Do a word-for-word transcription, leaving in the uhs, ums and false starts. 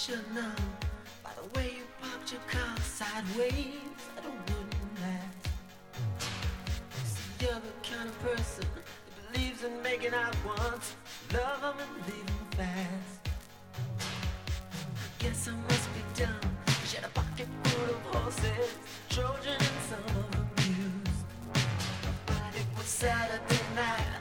should know by the way you popped your car sideways that it wouldn't last. See, you're the kind of person that believes in making out once, love 'em and leave 'em fast. I guess I must be dumb. She had a pocket full of horses, Trojan and some of them used. But it was Saturday night.